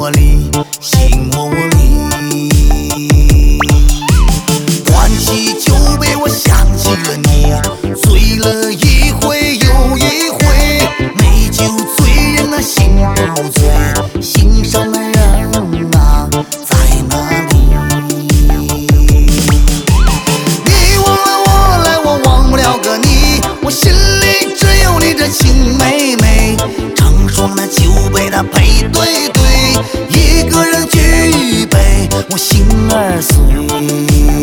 活里，心窝窝里。端起酒杯，我想起了你，醉了一回又一回，美酒醉人那心不醉，心上的人啊在哪里？你忘了我来，我忘不了个你，我心里只有你这亲妹妹。成双的酒杯它配对对，一个人举杯，我心儿碎。